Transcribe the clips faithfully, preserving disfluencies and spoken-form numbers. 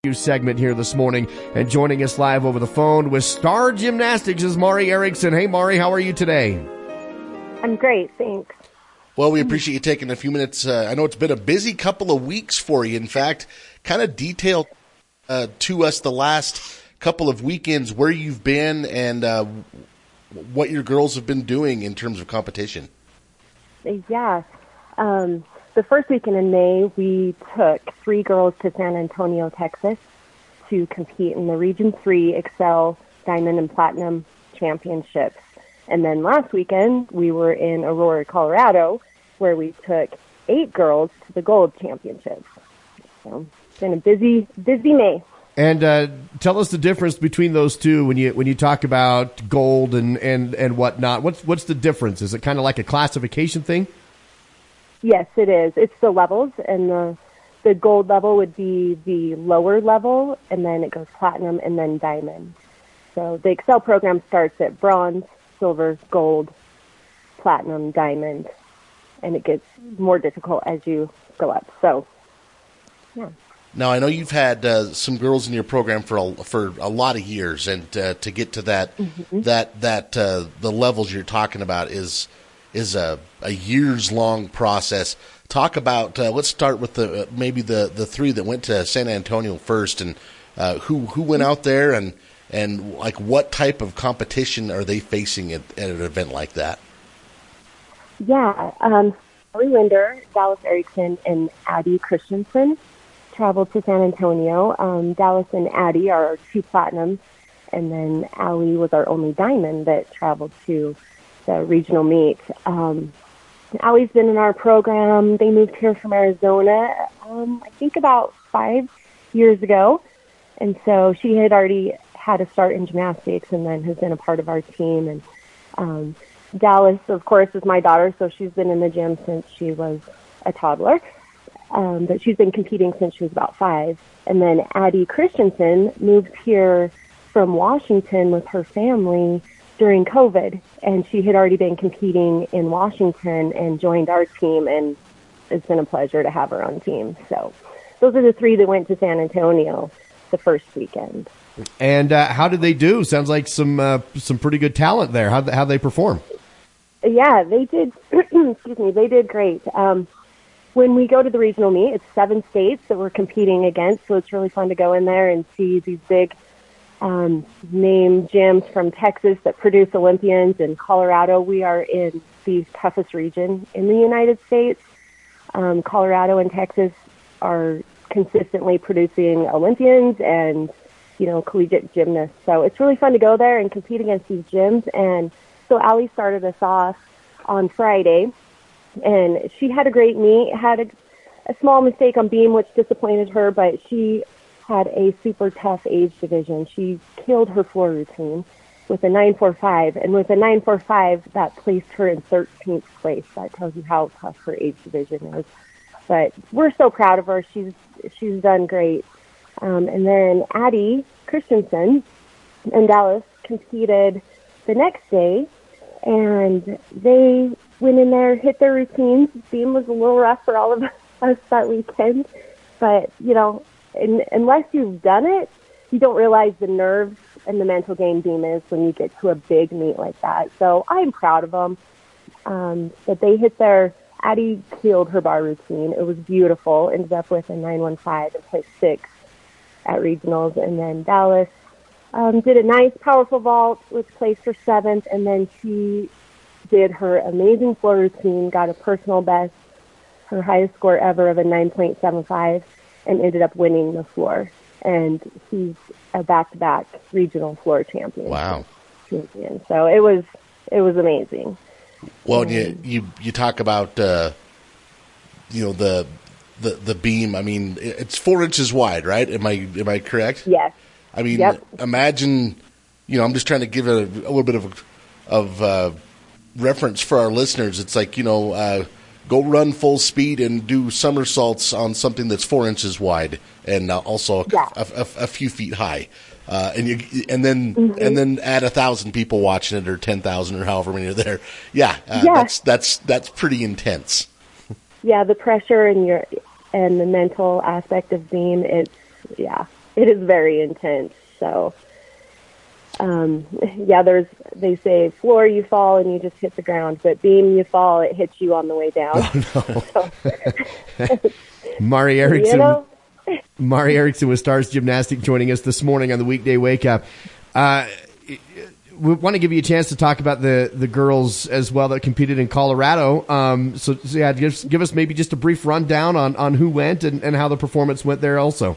Segment here this morning, and joining us live over the phone with Star Gymnastics is Mari Erickson. Hey, Mari, how are you today? I'm great, thanks. Well, we appreciate you taking a few minutes. Uh, I know it's been a busy couple of weeks for you. In fact, kind of detail uh, to us the last couple of weekends where you've been and uh, what your girls have been doing in terms of competition. Yeah. Um, the first weekend in May, we took three girls to San Antonio, Texas to compete in the Region three Excel Diamond and Platinum Championships. And then last weekend, we were in Aurora, Colorado, where we took eight girls to the Gold Championships. So it's been a busy, busy May. And uh, tell us the difference between those two when you when you talk about gold and, and, and whatnot. What's what's the difference? Is it kind of like a classification thing? Yes, it is. It's the levels, and the the gold level would be the lower level, and then it goes platinum and then diamond. So the Excel program starts at bronze, silver, gold, platinum, diamond, and it gets more difficult as you go up. So, yeah. Now, I know you've had uh, some girls in your program for a, for a lot of years, and uh, to get to that mm-hmm. that that uh, the levels you're talking about is is a, a years long process. Talk about uh, let's start with the uh, maybe the, the three that went to San Antonio first, and uh, who who went out there, and and like what type of competition are they facing at, at an event like that? Yeah, um, Ellie Linder, Dallas Erickson, and Addie Christensen traveled to San Antonio. Um, Dallas and Addie are our two platinums, and then Allie was our only diamond that traveled to the regional meet. Um, Allie's been in our program. They moved here from Arizona, um, I think about five years ago. And so she had already had a start in gymnastics and then has been a part of our team. And um, Dallas, of course, is my daughter, so she's been in the gym since she was a toddler. Um, but she's been competing since she was about five. And then Addie Christensen moved here from Washington with her family during COVID, and she had already been competing in Washington and joined our team, and it's been a pleasure to have her on team. So those are the three that went to San Antonio the first weekend. And uh, how did they do? Sounds like some uh, some pretty good talent there. How how they perform? Yeah, they did. excuse me, they did great. Um, when we go to the regional meet, it's seven states that we're competing against, so it's really fun to go in there and see these big Um, name gyms from Texas that produce Olympians. In Colorado, we are in the toughest region in the United States. Um, Colorado and Texas are consistently producing Olympians and, you know, collegiate gymnasts. So it's really fun to go there and compete against these gyms. And so Allie started us off on Friday, and she had a great meet, had a, a small mistake on beam, which disappointed her, but she had a super tough age division. She killed her floor routine with a nine four five, and with a nine four five, that placed her in thirteenth place. That tells you how tough her age division is. But we're so proud of her. She's she's done great. Um, and then Addie Christensen and Dallas competed the next day, and they went in there, hit their routines. Beam was a little rough for all of us that weekend, but, you know, And unless you've done it, you don't realize the nerves and the mental game beam is when you get to a big meet like that. So I'm proud of them. Um, but they hit their, Addie killed her bar routine. It was beautiful. Ended up with a nine one five and placed six at regionals. And then Dallas um, did a nice, powerful vault, which placed her seventh. And then she did her amazing floor routine, got a personal best, her highest score ever of a nine point seven five. And ended up winning the floor. And he's a back-to-back regional floor champion. Wow. Champion. So it was it was amazing. Well, you, you you talk about uh, you know the the the beam. I mean, it's four inches wide, right? Am I am I correct? Yes. I mean, yep. Imagine. You know, I'm just trying to give it a, a little bit of of uh, reference for our listeners. It's like, you know. Uh, Go run full speed and do somersaults on something that's four inches wide and uh, also yeah. a, a, a few feet high, uh, and you and then mm-hmm. and then add a thousand people watching it or ten thousand or however many are there. Yeah, uh, yeah, that's that's that's pretty intense. Yeah, the pressure and your and the mental aspect of beam. It's yeah, it is very intense. So, um, yeah, there's, they say floor you fall and you just hit the ground, but beam you fall, it hits you on the way down. Oh, no. Mari Erickson, you know? Mari Erickson with Stars Gymnastics joining us this morning on the Weekday Wake Up. Uh, we want to give you a chance to talk about the, the girls as well that competed in Colorado. Um, so, so yeah, give, give us maybe just a brief rundown on, on who went and, and how the performance went there also.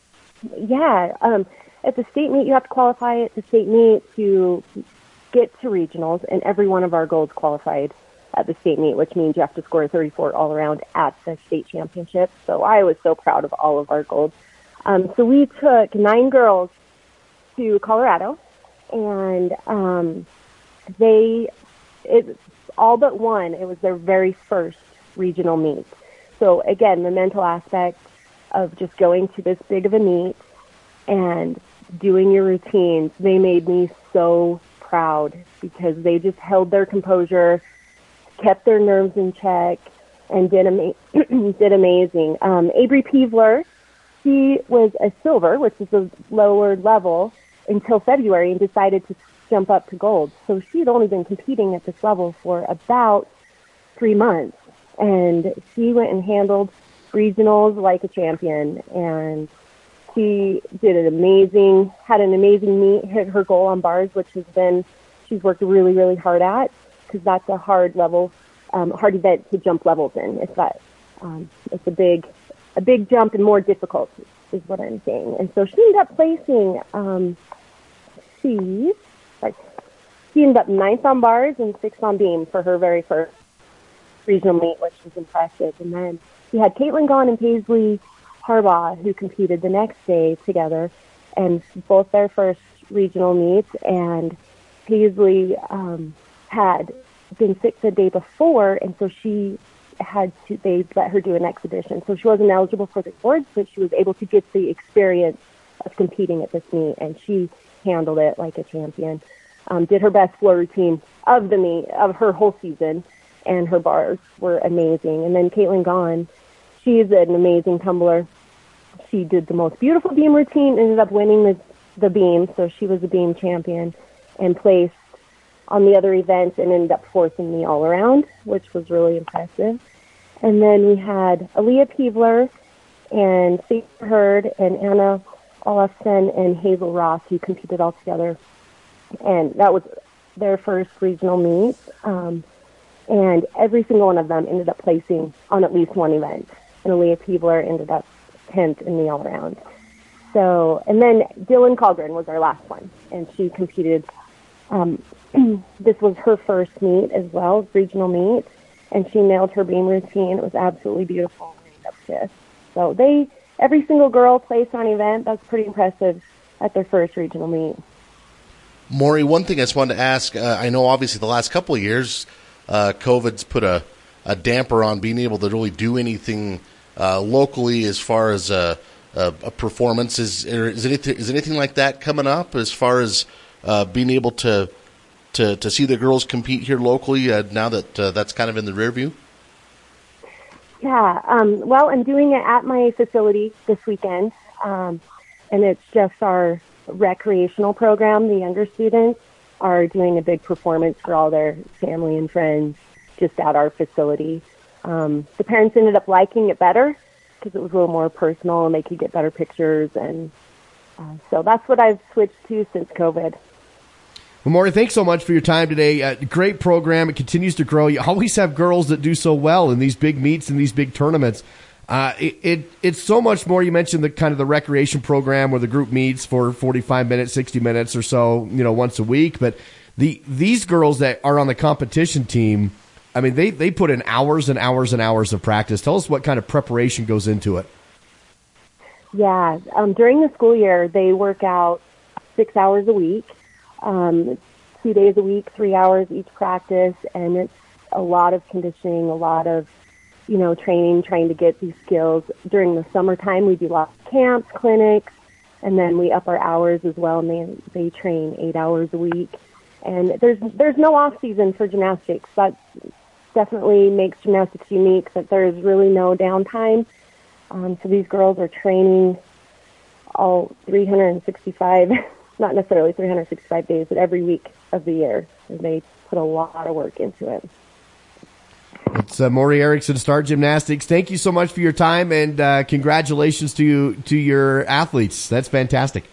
Yeah, um, at the state meet, you have to qualify at the state meet to get to regionals, and every one of our golds qualified at the state meet, which means you have to score a thirty-four all around at the state championship. So I was so proud of all of our golds. Um, so we took nine girls to Colorado, and um, they, it, all but one, it was their very first regional meet. So again, the mental aspect of just going to this big of a meet and doing your routines, they made me so proud because they just held their composure, kept their nerves in check, and did ama- did amazing. Um, Avery Peevler, she was a silver, which is a lower level, until February and decided to jump up to gold. So she had only been competing at this level for about three months. And she went and handled regionals like a champion. And she did an amazing, had an amazing meet, hit her goal on bars, which has been, she's worked really, really hard at, because that's a hard level, um, hard event to jump levels in. It's that, um, it's a big, a big jump and more difficult is what I'm saying. And so she ended up placing, um, she, like, she ended up ninth on bars and sixth on beam for her very first regional meet, which was impressive. And then she had Caitlin Gahn and Paisley Harbaugh, who competed the next day together, and both their first regional meets. And Paisley um, had been sick the day before, and so she had to, they let her do an exhibition. So she wasn't eligible for the awards, but she was able to get the experience of competing at this meet, and she handled it like a champion. Um, did her best floor routine of the meet, of her whole season, and her bars were amazing. And then Caitlin Gahn, she's an amazing tumbler. She did the most beautiful beam routine, ended up winning the, the beam, so she was a beam champion, and placed on the other events and ended up fourth in the all-around, which was really impressive. And then we had Aaliyah Peevler and Sarah Hurd and Anna Olafson and Hazel Ross, who competed all together. And that was their first regional meet. Um, and every single one of them ended up placing on at least one event. And Aaliyah Peevler ended up tenth in the all-around. So, and then Dylan Colgren was our last one, and she competed. Um, this was her first meet as well, regional meet, and she nailed her beam routine. It was absolutely beautiful. And ended up fifth. So they, every single girl placed on event. That's pretty impressive at their first regional meet. Maury, one thing I just wanted to ask, uh, I know obviously the last couple of years, uh, COVID's put a, a damper on being able to really do anything uh, locally as far as a, a, a performance. Is, is, anything, is anything like that coming up as far as uh, being able to, to to see the girls compete here locally uh, now that uh, that's kind of in the rear view? Yeah, um, well, I'm doing it at my facility this weekend, um, and it's just our recreational program. The younger students are doing a big performance for all their family and friends just at our facility. Um, the parents ended up liking it better because it was a little more personal and they could get better pictures. And uh, so that's what I've switched to since COVID. Well, Maury, thanks so much for your time today. Uh, great program. It continues to grow. You always have girls that do so well in these big meets and these big tournaments. Uh, it, it it's so much more. You mentioned the kind of the recreation program where the group meets for forty-five minutes, sixty minutes or so, you know, once a week. But the these girls that are on the competition team, I mean, they, they put in hours and hours and hours of practice. Tell us what kind of preparation goes into it. Yeah, um, during the school year, they work out six hours a week, um, two days a week, three hours each practice, and it's a lot of conditioning, a lot of, you know, training, trying to get these skills. During the summertime, we do lots of camps, clinics, and then we up our hours as well, and they, they train eight hours a week. And there's there's no off season for gymnastics. That definitely makes gymnastics unique, that there's really no downtime. Um, so these girls are training all three hundred sixty-five, not necessarily three hundred sixty-five days, but every week of the year. And they put a lot of work into it. It's uh, Maury Erickson, Star Gymnastics. Thank you so much for your time, and uh, congratulations to you, to your athletes. That's fantastic.